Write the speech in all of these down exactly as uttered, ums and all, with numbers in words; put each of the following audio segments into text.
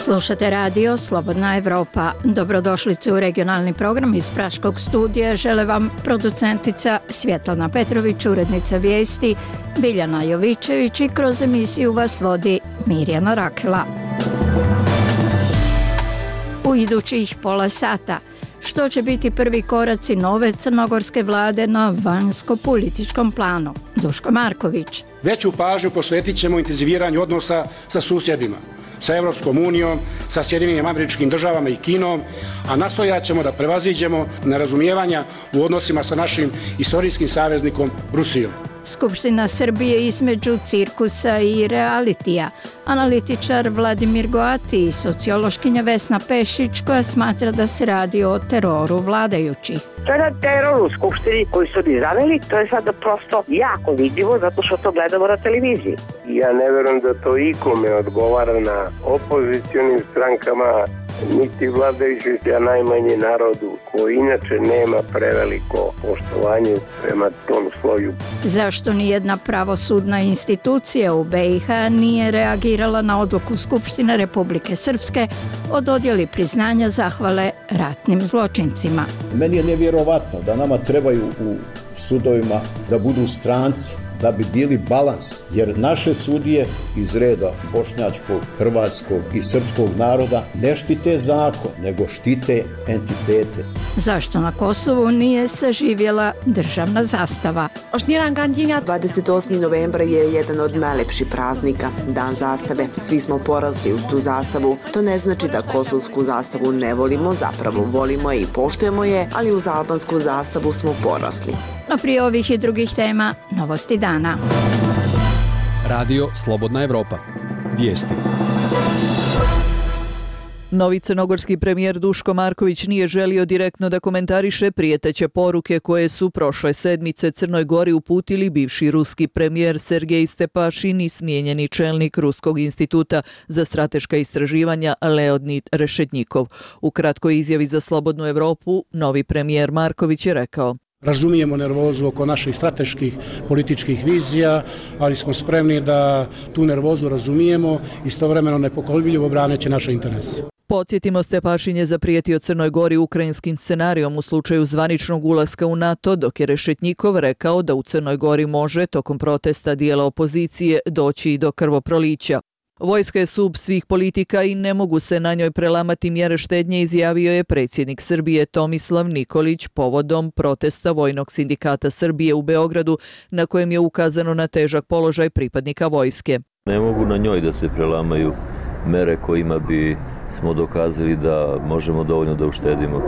Slušate radio Slobodna Evropa. Dobrodošlice u regionalni program iz Praškog studija. Žele vam producentica Svjetlana Petrović, urednica vijesti Biljana Jovičević i kroz emisiju vas vodi Mirjana Rakela. U idućih pola sata, što će biti prvi koraci nove crnogorske vlade na vanjsko-političkom planu? Duško Marković. Veću pažnju posvetit ćemo intenziviranju odnosa sa susjedima, sa Europskom unijom, sa Sjedinjenim Američkim Državama i Kinom, a nastojat ćemo da prevaziđemo nerazumijevanja u odnosima sa našim istorijskim saveznikom Rusijom. Skupština Srbije između cirkusa i realitija. Analitičar Vladimir Goati i sociološkinja Vesna Pešić koja smatra da se radi o teroru vladajućih. To je na teror u Skupštini koji su oni zaveli, to je sada prosto jako vidljivo zato što to gledamo na televiziji. Ja ne verujem da to ikome odgovara na opozicionim strankama, niti vladajućih, a najmanje narodu, koji inače nema preveliko poštovanje prema tom sloju. Zašto nijedna pravosudna institucija u B i H nije reagirala na odluku Skupštine Republike Srpske o dodjeli priznanja zahvale ratnim zločincima? Meni je nevjerovatno da nama trebaju u sudovima da budu stranci, da bi bili balans, jer naše sudije iz reda bošnjačkog, hrvatskog i srpskog naroda ne štite zakon, nego štite entitete. Zašto na Kosovu nije saživjela državna zastava? dvadeset osmi novembra je jedan od najlepših praznika, dan zastave. Svi smo porasli uz tu zastavu. To ne znači da kosovsku zastavu ne volimo, zapravo volimo je i poštujemo je, ali uz albansku zastavu smo porasli. No prije ovih i drugih tema, novosti dana. Radio Slobodna Evropa. Vijesti. Novi crnogorski premijer Duško Marković nije želio direktno da komentariše prijeteće poruke koje su prošle sedmice Crnoj Gori uputili bivši ruski premijer Sergej Stepašin i smijenjeni čelnik Ruskog instituta za strateška istraživanja Leonid Rešetnjikov. U kratkoj izjavi za Slobodnu Evropu, novi premijer Marković je rekao: Razumijemo nervozu oko naših strateških političkih vizija, ali smo spremni da tu nervozu razumijemo, istovremeno nepokolebljivo braneći naše interese. Podsjetimo, Stepašin je zaprijetio Crnoj Gori ukrajinskim scenarijom u slučaju zvaničnog ulaska u NATO, dok je Rešetnjikov rekao da u Crnoj Gori može, tokom protesta dijela opozicije, doći i do krvoprolića. Vojska je sub svih politika i ne mogu se na njoj prelamati mjere štednje, izjavio je predsjednik Srbije Tomislav Nikolić povodom protesta Vojnog sindikata Srbije u Beogradu, na kojem je ukazano na težak položaj pripadnika vojske. Ne mogu na njoj da se prelamaju mere kojima bi smo dokazali da možemo dovoljno da uštedimo.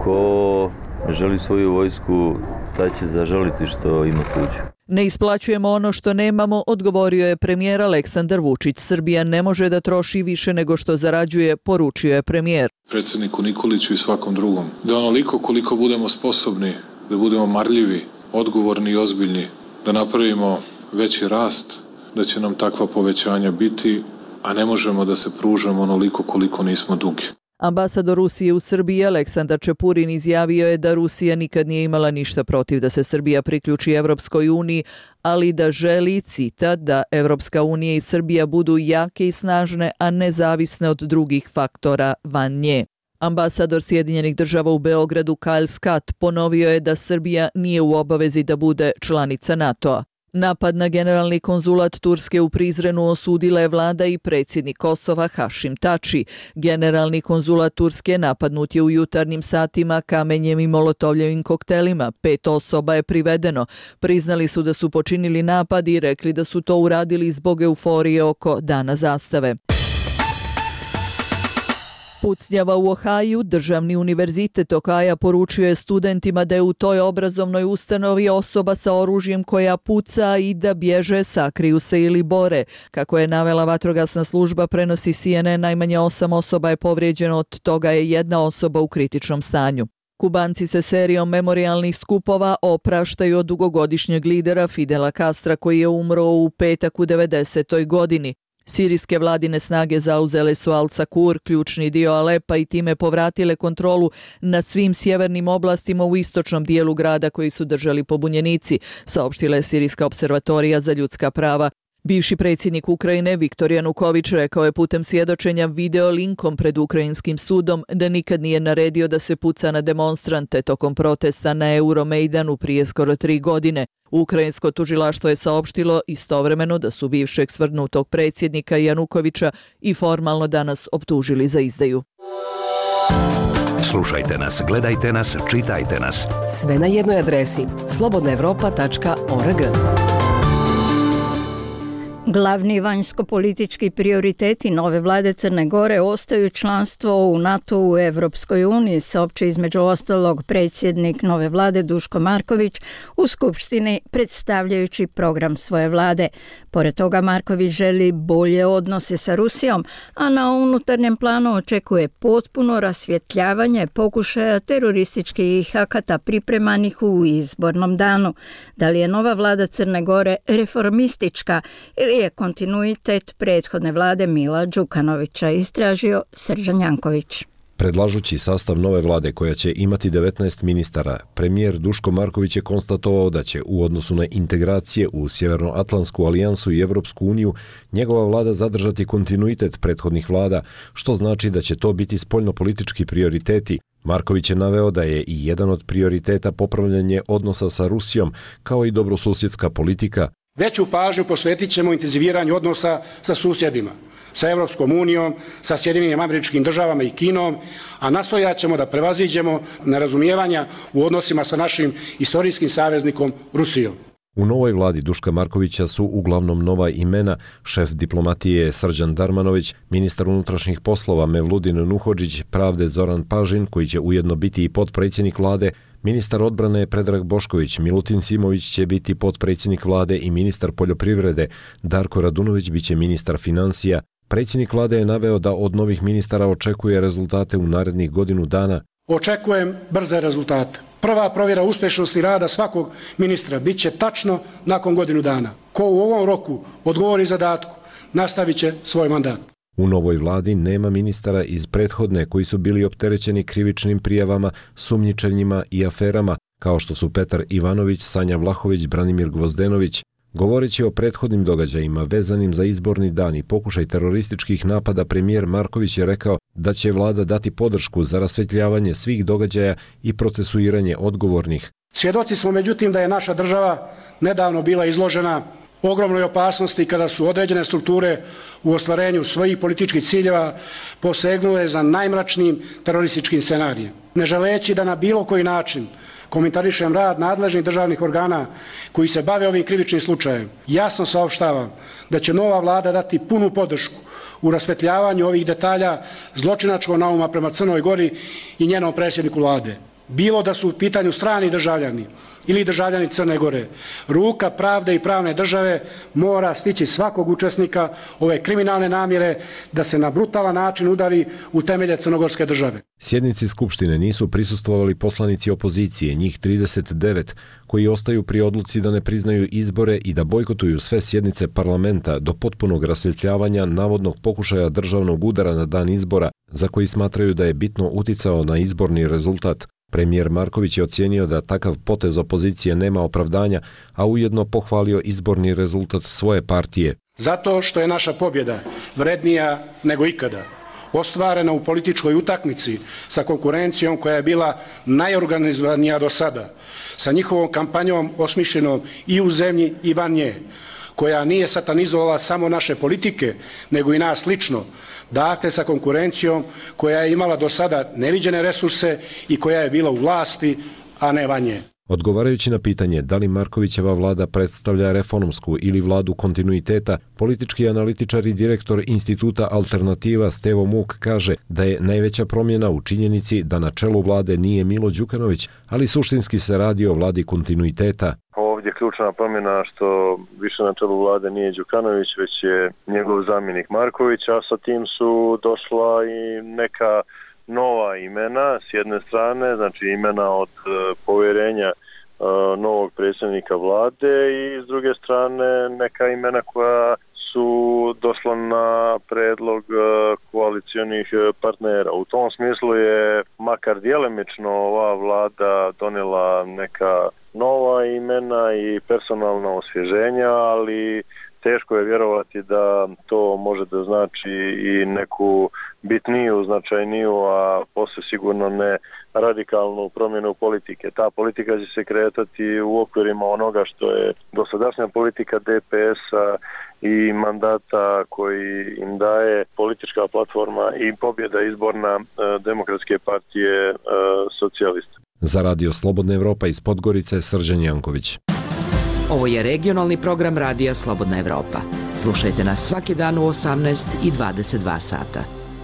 Ko ne želi svoju vojsku, taj će zažaliti što ima kuću. Ne isplaćujemo ono što nemamo, odgovorio je premijer Aleksandar Vučić. Srbija ne može da troši više nego što zarađuje, poručio je premijer. Predsjedniku Nikoliću i svakom drugom, da onoliko koliko budemo sposobni, da budemo marljivi, odgovorni i ozbiljni, da napravimo veći rast, da će nam takva povećanja biti, a ne možemo da se pružamo onoliko koliko nismo dugi. Ambasador Rusije u Srbiji Aleksandar Čepurin izjavio je da Rusija nikad nije imala ništa protiv da se Srbija priključi Evropskoj uniji, ali da želi, citat, da Evropska unija i Srbija budu jake i snažne, a nezavisne od drugih faktora van nje. Ambasador Sjedinjenih Država u Beogradu Kyle Scott ponovio je da Srbija nije u obavezi da bude članica NATO-a. Napad na generalni konzulat Turske u Prizrenu osudila je vlada i predsjednik Kosova Hašim Tači. Generalni konzulat Turske napadnut je u jutarnjim satima kamenjem i molotovljevim koktelima. Pet osoba je privedeno. Priznali su da su počinili napad i rekli da su to uradili zbog euforije oko Dana zastave. Pucnjava u Ohaju, državni univerzitet Ohaja poručio je studentima da je u toj obrazovnoj ustanovi osoba sa oružjem koja puca i da bježe, sakriju se ili bore. Kako je navela vatrogasna služba, prenosi C N N, najmanje osam osoba je povrijeđeno, od toga je jedna osoba u kritičnom stanju. Kubanci se serijom memorijalnih skupova opraštaju od dugogodišnjeg lidera Fidela Castra koji je umro u petak u devedesetoj godini. Sirijske vladine snage zauzele su Al-Sakur, ključni dio Alepa, i time povratile kontrolu nad svim sjevernim oblastima u istočnom dijelu grada koji su držali pobunjenici, saopštila je Sirijska observatorija za ljudska prava. Bivši predsjednik Ukrajine Viktor Januković rekao je putem svjedočenja video linkom pred ukrajinskim sudom da nikad nije naredio da se puca na demonstrante tokom protesta na Euromejdanu prije skoro tri godine. Ukrajinsko tužilaštvo je saopštilo istovremeno da su bivšeg svrgnutog predsjednika Janukovića i formalno danas optužili za izdaju. Slušajte nas, gledajte nas, čitajte nas. Sve na jednoj adresi slobodna evropa tačka org. Glavni vanjsko-politički prioriteti nove vlade Crne Gore ostaju članstvo u NATO u Evropskoj uniji, saopći između ostalog predsjednik nove vlade Duško Marković u Skupštini predstavljajući program svoje vlade. Pored toga Marković želi bolje odnose sa Rusijom, a na unutarnjem planu očekuje potpuno rasvjetljavanje pokušaja terorističkih akata pripremanih u izbornom danu. Da li je nova vlada Crne Gore reformistička ili je kontinuitet prethodne vlade Mila Đukanovića, istražio Srđan Janković. Predlažući sastav nove vlade koja će imati devetnaest ministara, premijer Duško Marković je konstatovao da će u odnosu na integracije u Sjevernoatlantsku alijansu i Evropsku uniju njegova vlada zadržati kontinuitet prethodnih vlada, što znači da će to biti spoljnopolitički prioriteti. Marković je naveo da je i jedan od prioriteta popravljanje odnosa sa Rusijom, kao i dobrosusjedska politika. Veću pažnju posvetit ćemo intenziviranju odnosa sa susjedima, sa Evropskom unijom, sa Sjedinjenim Američkim Državama i Kinom, a nastojat ćemo da prevaziđemo nerazumijevanja u odnosima sa našim istorijskim saveznikom Rusijom. U novoj vladi Duška Markovića su uglavnom nova imena, šef diplomatije Srđan Darmanović, ministar unutrašnjih poslova Mevludin Nuhodžić, pravde Zoran Pažin, koji će ujedno biti i potpredsjednik vlade, ministar odbrane Predrag Bošković, Milutin Simović će biti potpredsjednik vlade i ministar poljoprivrede, Darko Radunović biće ministar financija. Predsjednik vlade je naveo da od novih ministara očekuje rezultate u narednih godinu dana. Očekujem brze rezultate. Prva provjera uspješnosti rada svakog ministra bit će tačno nakon godinu dana. Ko u ovom roku odgovori zadatku, nastavit će svoj mandat. U novoj vladi nema ministara iz prethodne koji su bili opterećeni krivičnim prijavama, sumnjičenjima i aferama, kao što su Petar Ivanović, Sanja Vlahović, Branimir Gvozdenović. Govoreći o prethodnim događajima vezanim za izborni dan i pokušaj terorističkih napada, premijer Marković je rekao da će vlada dati podršku za rasvetljavanje svih događaja i procesuiranje odgovornih. Svjedoci smo međutim da je naša država nedavno bila izložena ogromnoj opasnosti kada su određene strukture u ostvarenju svojih političkih ciljeva posegnule za najmračnijim terorističkim scenarijem. Ne želeći da na bilo koji način komentarišem rad nadležnih državnih organa koji se bave ovim krivičnim slučajem, jasno saopštavam da će nova vlada dati punu podršku u rasvetljavanju ovih detalja zločinačkog nauma prema Crnoj Gori i njenom predsjedniku vlade. Bilo da su u pitanju strani državljani ili državljani Crne Gore, ruka pravde i pravne države mora stići svakog učesnika ove kriminalne namjere da se na brutalan način udari u temelje crnogorske države. Sjednici Skupštine nisu prisustvovali poslanici opozicije, njih trideset devet, koji ostaju pri odluci da ne priznaju izbore i da bojkotuju sve sjednice parlamenta do potpunog rasvjetljavanja navodnog pokušaja državnog udara na dan izbora, za koji smatraju da je bitno uticao na izborni rezultat. Premijer Marković je ocijenio da takav potez opozicije nema opravdanja, a ujedno pohvalio izborni rezultat svoje partije. Zato što je naša pobjeda vrednija nego ikada, ostvarena u političkoj utakmici sa konkurencijom koja je bila najorganizovanija do sada, sa njihovom kampanjom osmišljenom i u zemlji i van nje, koja nije satanizovala samo naše politike, nego i nas lično, dakle sa konkurencijom koja je imala do sada neviđene resurse i koja je bila u vlasti, a ne van nje. Odgovarajući na pitanje da li Markovićeva vlada predstavlja reformsku ili vladu kontinuiteta, politički analitičar i direktor instituta Alternativa Stevo Muk kaže da je najveća promjena u činjenici da na čelu vlade nije Milo Đukanović, ali suštinski se radi o vladi kontinuiteta. Ovdje je ključna promjena što više na čelu vlade nije Đukanović, već je njegov zamjenik Marković, a sa tim su došla i neka nova imena s jedne strane, znači imena od uh, povjerenja uh, novog predsjednika vlade i s druge strane neka imena koja su došla na predlog uh, koalicionih partnera. U tom smislu je makar djelimično ova vlada donijela neka nova imena i personalna osvježenja, ali Teško je vjerovati da to može da znači i neku bitniju, značajniju, a posle sigurno ne radikalnu promjenu politike. Ta politika će se kretati u okvirima onoga što je dosadašnja politika D P S-a i mandata koji im daje politička platforma i pobjeda izborna Demokratske partije socijalista. Za Radio Slobodna Evropa iz Podgorice, Srđan Janković. Ovo je regionalni program Radija Slobodna Evropa. Slušajte nas svaki dan u osamnaest i dvadeset dva sata.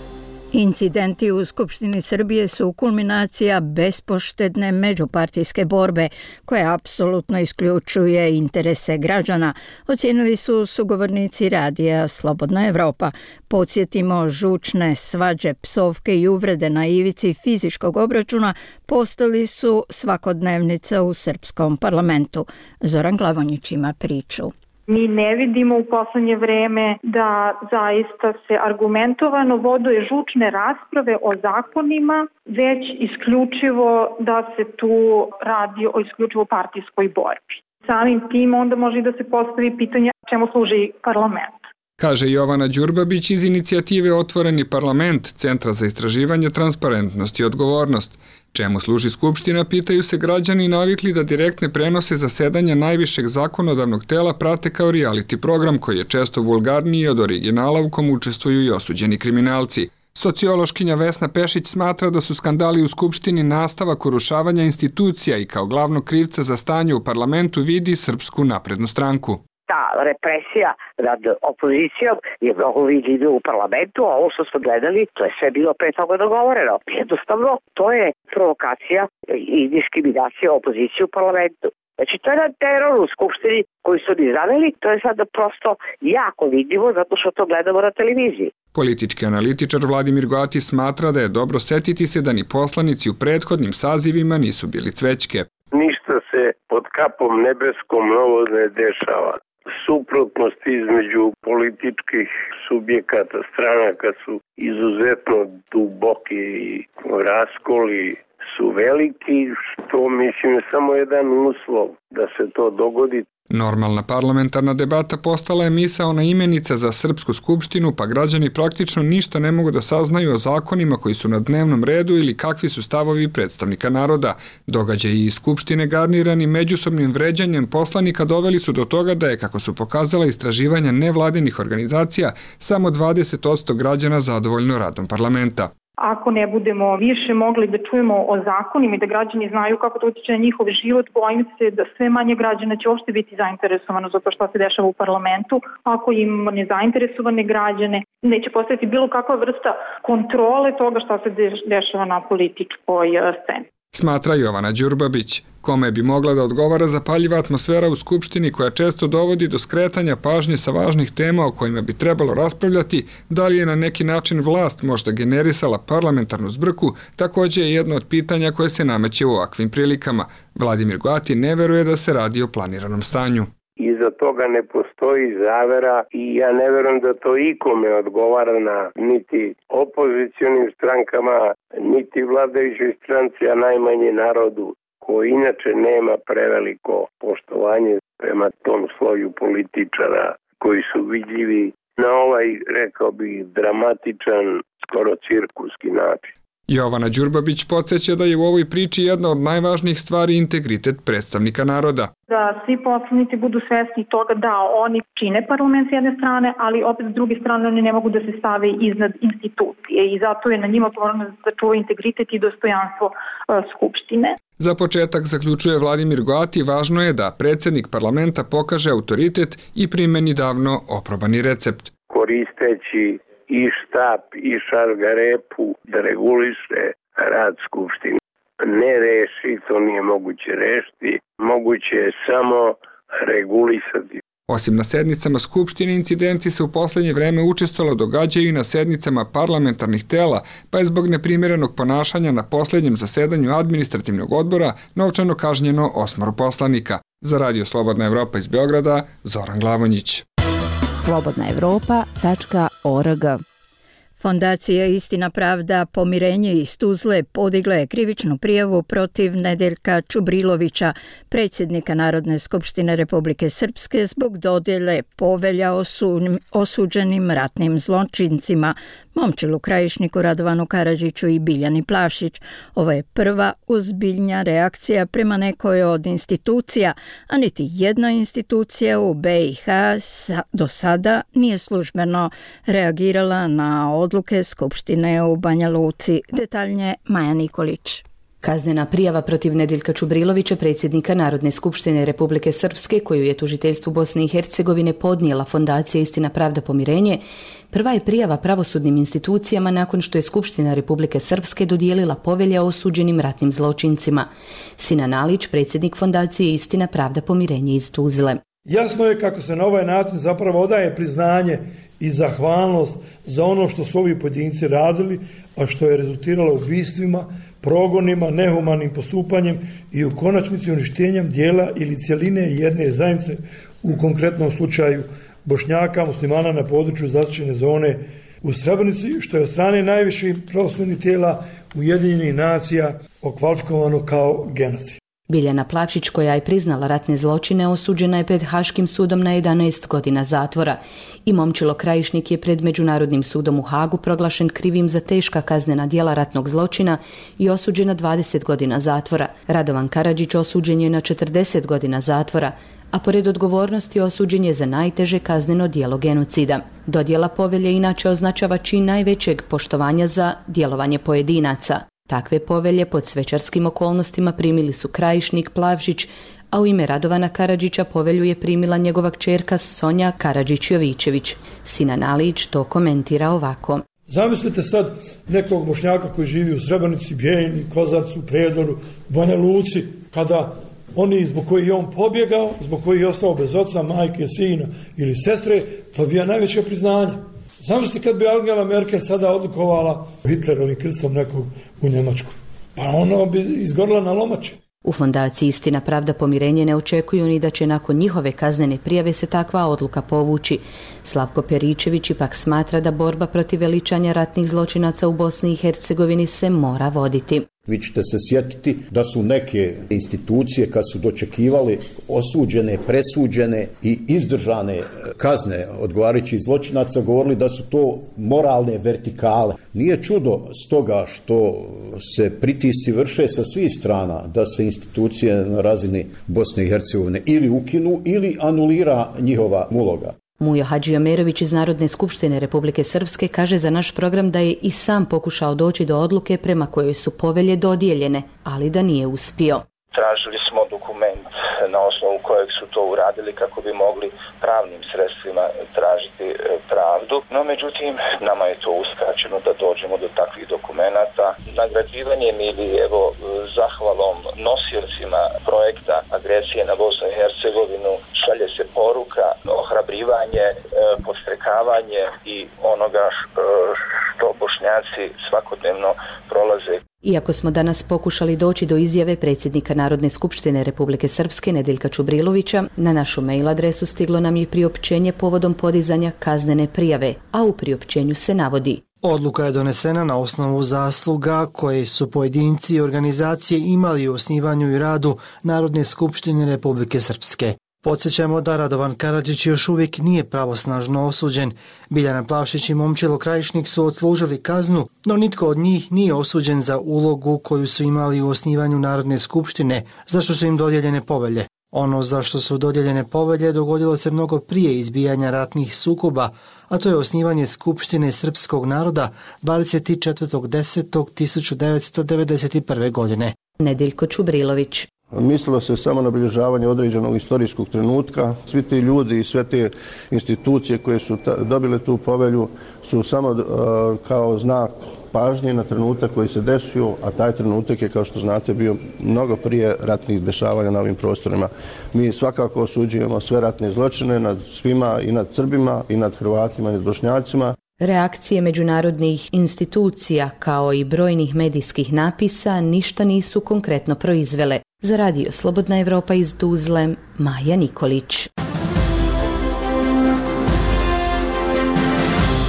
Incidenti u Skupštini Srbije su kulminacija bespoštedne međupartijske borbe koja apsolutno isključuje interese građana, ocijenili su sugovornici Radija Slobodna Evropa. Podsjetimo, žučne svađe, psovke i uvrede na ivici fizičkog obračuna postali su svakodnevnica u srpskom parlamentu. Zoran Glavonjić ima priču. Mi ne vidimo u poslednje vreme da zaista se argumentovano vode žučne rasprave o zakonima, već isključivo da se tu radi o isključivo partijskoj borbi. Samim tim onda može da se postavi pitanje čemu služi parlament. Kaže Jovana Đurbabić iz inicijative Otvoreni parlament, Centra za istraživanje, transparentnost i odgovornost. Čemu služi Skupština, pitaju se građani navikli da direktne prenose zasedanja najvišeg zakonodavnog tela prate kao reality program koji je često vulgarniji od originala u kom učestvuju i osuđeni kriminalci. Sociološkinja Vesna Pešić smatra da su skandali u Skupštini nastavak urušavanja institucija i kao glavnog krivca za stanje u parlamentu vidi Srpsku naprednu stranku. Ta represija nad opozicijom je mnogo vidljiva u parlamentu, a ovo što smo gledali, to je sve bilo pre toga dogovoreno. Jednostavno, to je provokacija i diskriminacija opozicije u parlamentu. Znači, to je jedan teror u Skupštini koji su oni zaveli, to je sada prosto jako vidljivo zato što to gledamo na televiziji. Politički analitičar Vladimir Goati smatra da je dobro setiti se da ni poslanici u prethodnim sazivima nisu bili cvećke. Ništa se pod kapom nebeskom novo ne dešava. Suprotnosti između političkih subjekata, stranaka su izuzetno duboki i raskoli su veliki, što mislim je samo jedan uslov da se to dogodi. Normalna parlamentarna debata postala je misaona imenica za Srpsku skupštinu, pa građani praktično ništa ne mogu da saznaju o zakonima koji su na dnevnom redu ili kakvi su stavovi predstavnika naroda. Događaji iz Skupštine garnirani međusobnim vređanjem poslanika doveli su do toga da je, kako su pokazala istraživanja nevladinih organizacija, samo dvadeset posto građana zadovoljno radom parlamenta. Ako ne budemo više mogli da čujemo o zakonima i da građani znaju kako to utiče na njihov život, bojim se da sve manje građana će uopšte biti zainteresovano za to što se dešava u parlamentu. Ako imamo nezainteresovane građane, neće postojati bilo kakva vrsta kontrole toga što se dešava na političkoj sceni. Smatra Jovana Đurbabić, kome bi mogla da odgovara zapaljiva atmosfera u Skupštini koja često dovodi do skretanja pažnje sa važnih tema o kojima bi trebalo raspravljati, da li je na neki način vlast možda generisala parlamentarnu zbrku, također je jedno od pitanja koje se nameće u ovakvim prilikama. Vladimir Goati ne veruje da se radi o planiranom stanju. Iza toga ne postoji zavera i ja ne verujem da to ikome odgovara na niti opozicionim strankama, niti vladajućoj stranci, a najmanje narodu, koji inače nema preveliko poštovanje prema tom sloju političara koji su vidljivi na ovaj, rekao bih, dramatičan, skoro cirkuski način. Jovana Đurbabić podsjeća da je u ovoj priči jedna od najvažnijih stvari integritet predstavnika naroda. Da svi poslanici budu svesni toga da oni čine parlament s jedne strane, ali opet s druge strane oni ne mogu da se stave iznad institucije i zato je na njima odgovorno da sačuva integritet i dostojanstvo uh, Skupštine. Za početak, zaključuje Vladimir Goati, važno je da predsjednik parlamenta pokaže autoritet i primeni davno oprobani recept. Koristeći i štap i šargarepu da reguliše rad Skupštine. Ne reši, to nije moguće rešiti, moguće je samo regulisati. Osim na sednicama Skupštine, incidenti se u posljednje vreme učestalo događaju i na sednicama parlamentarnih tela, pa je zbog neprimjerenog ponašanja na posljednjem zasedanju administrativnog odbora novčano kažnjeno osmoro poslanika. Za Radio Slobodna Evropa iz Beograda, Zoran Glavonjić. slobodna evropa tačka org. Fondacija Istina, pravda, pomirenje iz Tuzle podigla je krivičnu prijavu protiv Nedeljka Čubrilovića, predsjednika Narodne skupštine Republike Srpske, zbog dodjele povelja osuđenim ratnim zločincima Momčilu Krajišniku, Radovanu Karadžiću i Biljani Plavšić. Ovo je prva ozbiljna reakcija prema nekoj od institucija, a niti jedna institucija u B i H do sada nije službeno reagirala na odluke Skupštine u Banja Luci. Detaljnije Maja Nikolić. Kaznena prijava protiv Nedeljka Čubrilovića, predsjednika Narodne skupštine Republike Srpske, koju je tužiteljstvu Bosne i Hercegovine podnijela Fondacija Istina, pravda, pomirenje, prva je prijava pravosudnim institucijama nakon što je Skupština Republike Srpske dodijelila povelje o osuđenim ratnim zločincima. Sinan Alić, predsjednik Fondacije Istina, pravda, pomirenje iz Tuzle. Jasno je kako se na ovaj način zapravo odaje priznanje i zahvalnost za ono što su ovi pojedinci radili, a što je rezultiralo ubistvima, progonima, nehumanim postupanjem i u konačnici uništenjem dijela ili cjeline jedne zajednice, u konkretnom slučaju Bošnjaka, muslimana na području zaštićene zone u Srebrenici, što je od strane najviših pravosudnih tijela Ujedinjenih nacija okvalifikovano kao genocid. Biljana Plavšić, koja je priznala ratne zločine, osuđena je pred Haškim sudom na jedanaest godina zatvora i Momčilo Krajišnik je pred Međunarodnim sudom u Hagu proglašen krivim za teška kaznena djela ratnog zločina i osuđen na dvadeset godina zatvora. Radovan Karadžić osuđen je na četrdeset godina zatvora, a pored odgovornosti osuđen je za najteže kazneno djelo genocida. Dodjela povelje inače označava čin najvećeg poštovanja za djelovanje pojedinaca. Takve povelje pod svečarskim okolnostima primili su Krajišnik, Plavšić, a u ime Radovana Karadžića povelju je primila njegova kćerka Sonja Karadžić-Jovićević. Sinan Alić to komentira ovako. Zamislite sad nekog Bošnjaka koji živi u Srebrenici, Bijeljini, Kozarcu, Predoru, Banja Luci, kada oni zbog kojih je on pobjegao, zbog kojih je ostao bez oca, majke, sina ili sestre, to bi ja najveće priznanje. Zamislite kad bi Angela Merkel sada odlikovala Hitlerovim krstom nekog u Njemačku. Pa ono bi izgorila na lomači. U Fondaciji Istina, pravda, pomirenje ne očekuju ni da će nakon njihove kaznene prijave se takva odluka povući. Slavko Peričević ipak smatra da borba protiv veličanja ratnih zločinaca u Bosni i Hercegovini se mora voditi. Vi ćete se sjetiti da su neke institucije kad su dočekivali osuđene, presuđene i izdržane kazne odgovarajućih zločinaca govorili da su to moralne vertikale. Nije čudo stoga što se pritisci vrše sa svih strana da se institucije na razini Bosne i Hercegovine ili ukinu ili anulira njihova uloga. Mujo Hadžiomerović iz Narodne skupštine Republike Srpske kaže za naš program da je i sam pokušao doći do odluke prema kojoj su povelje dodijeljene, ali da nije uspio. Tražili smo dokument na osnovu kojeg su to uradili kako bi mogli pravnim sredstvima tražiti pravdu, no međutim nama je to uskraćeno da dođemo do takvih dokumenata. Nagrađivanjem ili evo zahvalom nosiocima projekta agresije na Bosnu i Hercegovinu šalje se poruka, ohrabrivanje, podstrekavanje i onoga što Bošnjaci svakodnevno prolaze. Iako smo danas pokušali doći do izjave predsjednika Narodne skupštine Republike Srpske Nedeljka Čubrilovića, na našu mail adresu stiglo nam je priopćenje povodom podizanja kaznene prijave, a u priopćenju se navodi: odluka je donesena na osnovu zasluga koje su pojedinci i organizacije imali u osnivanju i radu Narodne skupštine Republike Srpske. Podsjećamo da Radovan Karadžić još uvijek nije pravosnažno osuđen. Biljana Plavšić i Momčilo Krajišnik su odslužili kaznu, no nitko od njih nije osuđen za ulogu koju su imali u osnivanju Narodne skupštine, zašto su im dodijeljene povelje. Ono za što su dodijeljene povelje dogodilo se mnogo prije izbijanja ratnih sukoba, a to je osnivanje Skupštine srpskog naroda dvadeset četvrtog desetog tisuću devetsto devedeset prve. godine. Nedeljko Čubrilović. Mislilo se samo na obilježavanje određenog istorijskog trenutka. Svi ti ljudi i sve te institucije koje su ta, dobile tu povelju su samo uh, kao znak pažnje na trenutak koji se desio, a taj trenutak je, kao što znate, bio mnogo prije ratnih dešavanja na ovim prostorima. Mi svakako osuđujemo sve ratne zločine nad svima, i nad Srbima, i nad Hrvatima, i nad Bošnjacima. Reakcije međunarodnih institucija kao i brojnih medijskih napisa ništa nisu konkretno proizvele. Za radio Slobodna Evropa iz Tuzle, Maja Nikolić. U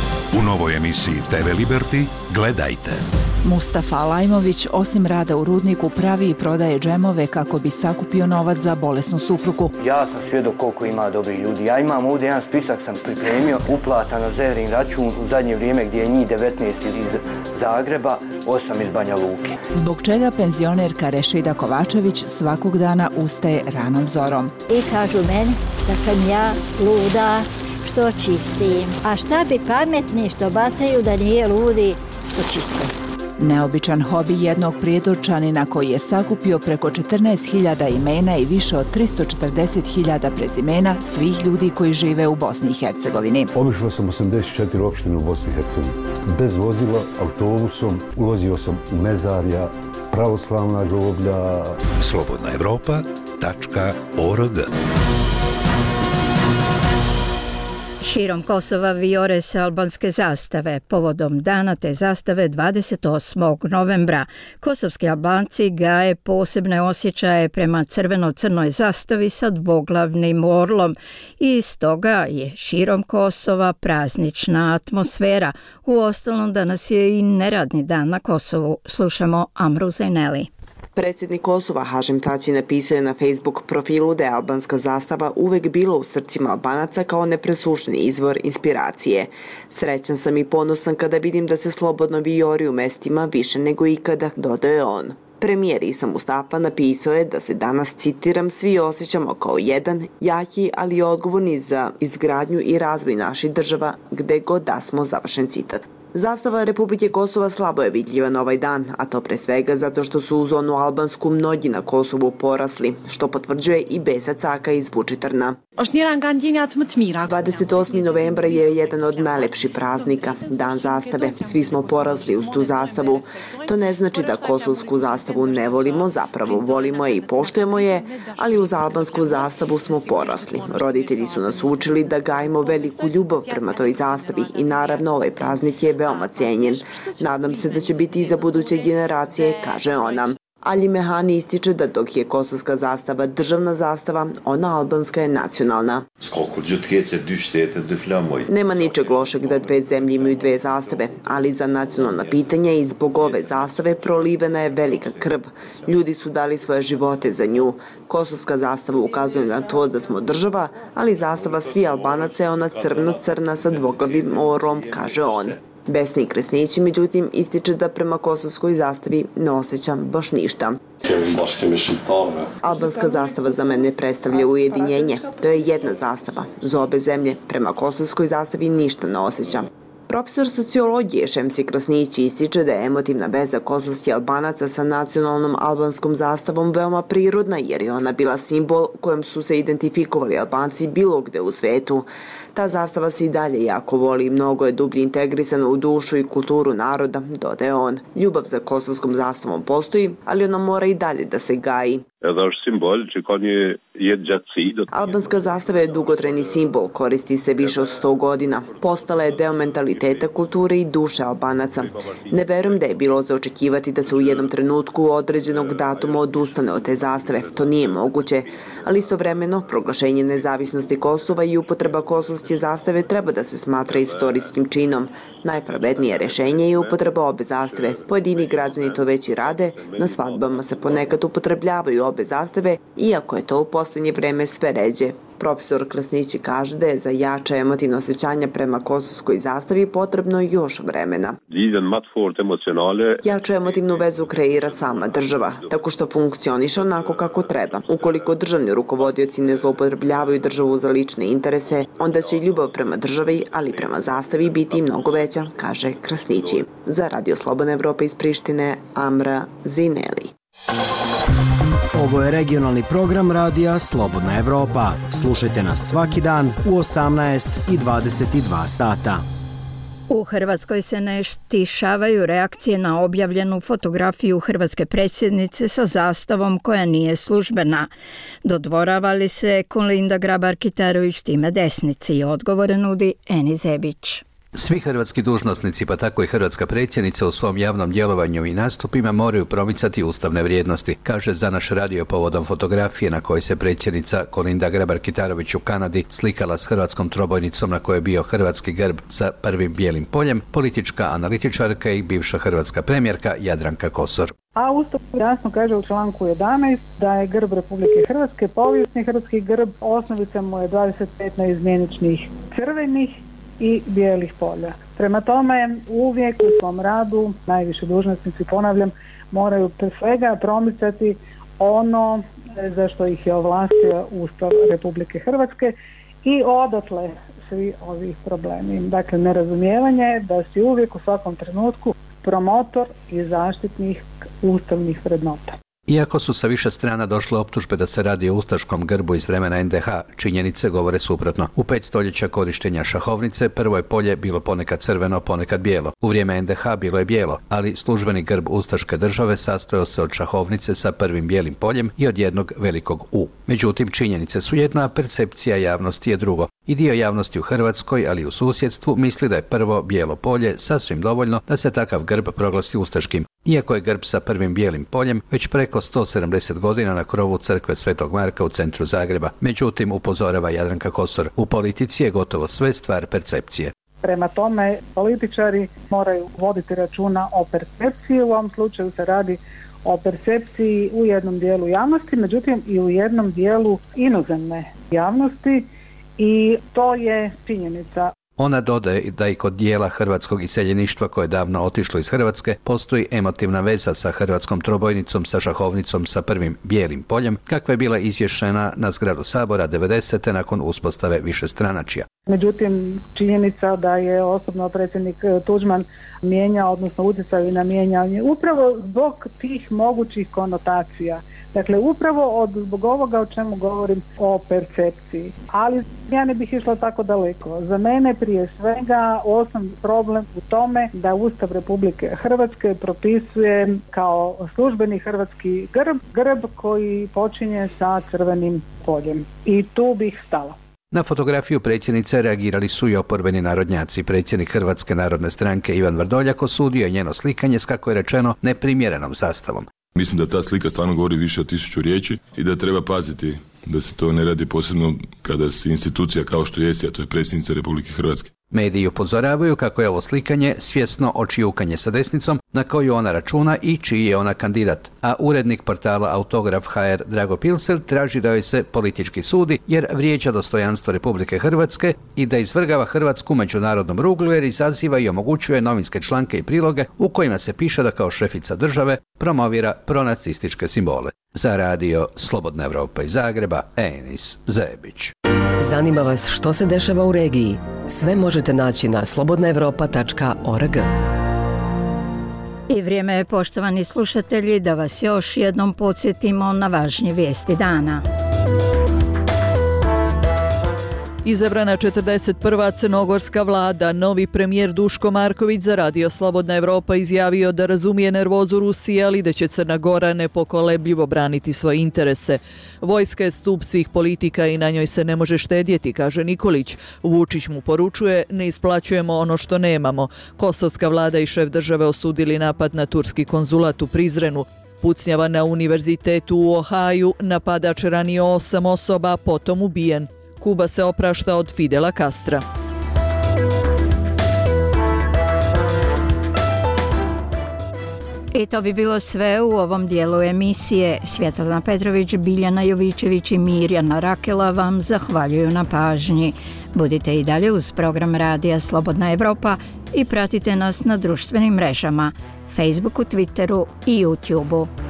novoj emisiji te ve Liberty gledajte. Mustafa Alajmović osim rada u rudniku pravi i prodaje džemove kako bi sakupio novac za bolesnu suprugu. Ja sam svjedok koliko ima dobrih ljudi. Ja imam ovdje jedan spisak sam pripremio uplata na Zevrin račun u zadnje vrijeme gdje je njih devetnaest iz Zagreba, osam iz Banja Luke. Zbog čega penzionerka Rešida Kovačević svakog dana ustaje ranom zorom. I kažu meni da sam ja luda što čistim. A šta bi pametni što bacaju da nije ludi što čiste. Neobičan hobi jednog prijedorčanina koji je sakupio preko četrnaest hiljada imena i više od tristo četrdeset hiljada prezimena svih ljudi koji žive u Bosni i Hercegovini. Obišao sam osamdeset četiri opštine u Bosni i Hercegovini. Bez vozila, autobusom, ulazio sam u mezarja, pravoslavna groblja. slobodna evropa tačka org. Širom Kosova vijore se albanske zastave. Povodom dana te zastave dvadeset osmog novembra kosovski Albanci gaje posebne osjećaje prema crveno-crnoj zastavi sa dvoglavnim orlom i stoga je širom Kosova praznična atmosfera. Uostalom danas je i neradni dan na Kosovu. Slušamo Amru Zaineli. Predsjednik Kosova Hašim Tači napisao je na Facebook profilu da je albanska zastava uvek bila u srcima Albanaca kao nepresušeni izvor inspiracije. Srećan sam i ponosan kada vidim da se slobodno vijori u mestima više nego ikada, dodao je on. Premijer Isa Mustafa napisao je da se danas, citiram, svi osjećamo kao jedan, jaki, ali odgovorni za izgradnju i razvoj naših država, gde god da smo, završen citat. Zastava Republike Kosova slabo je vidljiva na ovaj dan, a to pre svega zato što su u zonu albansku mnogi na Kosovu porasli, što potvrđuje i Besa Caka iz Vučitrna. dvadeset osmog novembra je jedan od najlepših praznika, dan zastave. Svi smo porasli uz tu zastavu. To ne znači da kosovsku zastavu ne volimo, zapravo volimo je i poštujemo je, ali uz albansku zastavu smo porasli. Roditelji su nas učili da gajimo veliku ljubav prema toj zastavi i naravno ovaj praznik je veoma cijenjen. Nadam se da će biti i za buduće generacije, kaže ona. Ali Mehani ističe da dok je kosovska zastava državna zastava, ona albanska je nacionalna. Nema ničeg lošeg da dve zemlje imaju dve zastave, ali za nacionalna pitanja i zbog ove zastave prolivena je velika krv. Ljudi su dali svoje živote za nju. Kosovska zastava ukazuje na to da smo država, ali zastava svi Albanaca je ona crno-crna sa dvoglavim orlom, kaže on. Besni Kresnići, međutim, ističe da prema kosovskoj zastavi ne osjećam baš ništa. Albanska zastava za mene predstavlja ujedinjenje. To je jedna zastava. Za obe zemlje prema kosovskoj zastavi ništa ne osjećam. Profesor sociologije Šemsi Krasnići ističe da je emotivna veza kosovskih Albanaca sa nacionalnom albanskom zastavom veoma prirodna jer je ona bila simbol kojom su se identifikovali Albanci bilo gde u svetu. Ta zastava se i dalje jako voli i mnogo je dublje integrisana u dušu i kulturu naroda, dodaje on. Ljubav za kosovskom zastavom postoji, ali ona mora i dalje da se gaji. Albanska zastava je dugotrajni simbol, koristi se više od sto godina. Postala je deo mentaliteta, kulture i duše Albanaca. Ne verujem da je bilo za očekivati da se u jednom trenutku određenog datuma odustane od te zastave. To nije moguće, ali istovremeno proglašenje nezavisnosti Kosova i upotreba kosovske zastave treba da se smatra istorijskim činom. Najpravednije rešenje je upotreba obe zastave. Pojedini građani to već i rade, na svadbama se ponekad upotrebljavaju obe zastave, iako je to u posljednje vreme sve ređe. Profesor Krasnići kaže da je za jače emotivno osjećanje prema kosovskoj zastavi potrebno još vremena. Jaču emotivnu vezu kreira sama država, tako što funkcioniše onako kako treba. Ukoliko državni rukovodioci ne zloupotrebljavaju državu za lične interese, onda će i ljubav prema državi, ali prema zastavi biti mnogo veća, kaže Krasnići. Za Radio Slobodna Evropa iz Prištine, Amra Zineli. Ovo je regionalni program radija Slobodna Evropa. Slušajte nas svaki dan u osamnaest i dvadeset dva sata. U Hrvatskoj se ne stišavaju reakcije na objavljenu fotografiju hrvatske predsjednice sa zastavom koja nije službena. Dodvorava li se Kolinda Grabar-Kitarović time desnici? Odgovore nudi Eni Zebić. Svi hrvatski dužnosnici, pa tako i hrvatska predsjednica, u svom javnom djelovanju i nastupima moraju promicati ustavne vrijednosti, kaže za naš radio povodom fotografije na kojoj se predsjednica Kolinda Grabar-Kitarović u Kanadi slikala s hrvatskom trobojnicom na kojoj je bio hrvatski grb sa prvim bijelim poljem, politička analitičarka i bivša hrvatska premijerka Jadranka Kosor. A Ustav jasno kaže u članku jedanaest da je grb Republike Hrvatske povijesni hrvatski grb, osnovica mu je dvadeset pet neizmjeničnih crvenih i bijelih polja. Prema tome, uvijek u svom radu, najviše dužnosnici, ponavljam, moraju pre svega promicati ono za što ih je ovlastio Ustav Republike Hrvatske i odatle svi ovi problemi. Dakle, nerazumijevanje da si uvijek u svakom trenutku promotor i zaštitnih ustavnih vrednota. Iako su sa više strana došle optužbe da se radi o ustaškom grbu iz vremena en de ha, činjenice govore suprotno. U pet stoljeća korištenja šahovnice prvo je polje bilo ponekad crveno, ponekad bijelo. U vrijeme en de ha bilo je bijelo, ali službeni grb ustaške države sastojao se od šahovnice sa prvim bijelim poljem i od jednog velikog U. Međutim, činjenice su jedna, a percepcija javnosti je drugo. I dio javnosti u Hrvatskoj, ali i u susjedstvu, misli da je prvo bijelo polje sasvim dovoljno da se takav grb proglasi ustaškim. Iako je grb sa prvim bijelim poljem već preko sto sedamdeset godina na krovu crkve Svetog Marka u centru Zagreba. Međutim, upozorava Jadranka Kosor, u politici je gotovo sve stvar percepcije. Prema tome, političari moraju voditi računa o percepciji. U ovom slučaju se radi o percepciji u jednom dijelu javnosti, međutim i u jednom dijelu inozemne javnosti, i to je činjenica. Ona dodaje da i kod dijela hrvatskog iseljeništva koje je davno otišlo iz Hrvatske postoji emotivna veza sa hrvatskom trobojnicom, sa šahovnicom sa prvim bijelim poljem, kakva je bila izvješena na zgradu Sabora devedesete nakon uspostave višestranačja. Međutim, činjenica da je osobno predsjednik Tuđman mijenjao, odnosno utjecao na mijenjanje upravo zbog tih mogućih konotacija. Dakle, upravo od, zbog ovoga o čemu govorim, o percepciji. Ali ja ne bih išla tako daleko. Za mene prije svega osnovni problem u tome da Ustav Republike Hrvatske propisuje kao službeni hrvatski grb, grb koji počinje sa crvenim poljem. I tu bih stala. Na fotografiju predsjednice reagirali su i oporbeni narodnjaci. Predsjednik Hrvatske narodne stranke Ivan Vrdoljak osudio je njeno slikanje s, kako je rečeno, neprimjerenom zastavom. Mislim da ta slika stvarno govori više od tisuću riječi i da treba paziti da se to ne radi posebno kada se institucija kao što jesi, a to je predsjednica Republike Hrvatske. Mediji upozoravaju kako je ovo slikanje svjesno očijukanje sa desnicom na koju ona računa i čiji je ona kandidat. A urednik portala Autograf ha er Drago Pilsel traži da joj se politički sudi jer vrijeđa dostojanstvo Republike Hrvatske i da izvrgava Hrvatsku međunarodnom ruglu jer izaziva i omogućuje novinske članke i priloge u kojima se piše da kao šefica države promovira pronacističke simbole. Za radio Slobodna Evropa iz Zagreba, Enis Zebić. Zanima vas što se dešava u regiji? Sve možete naći na slobodna evropa tačka org. I vrijeme je, poštovani slušatelji, da vas još jednom podsjetimo na važnje vijesti dana. Izabrana četrdeset prva crnogorska vlada, novi premijer Duško Marković za radio Slobodna Evropa izjavio da razumije nervozu Rusije, ali da će Crna Gora nepokolebljivo braniti svoje interese. Vojska je stup svih politika i na njoj se ne može štedjeti, kaže Nikolić. Vučić mu poručuje, ne isplaćujemo ono što nemamo. Kosovska vlada i šef države osudili napad na turski konzulat u Prizrenu. Pucnjava na univerzitetu u Ohaju, napadač ranio osam osoba, potom ubijen. Kuba se oprašta od Fidela Castra. I to bi bilo sve u ovom dijelu emisije. Svjetlana Petrović, Biljana Jovičević i Mirjana Rakela vam zahvaljuju na pažnji. Budite i dalje uz program Radija Slobodna Evropa i pratite nas na društvenim mrežama, Facebooku, Twitteru i YouTubeu.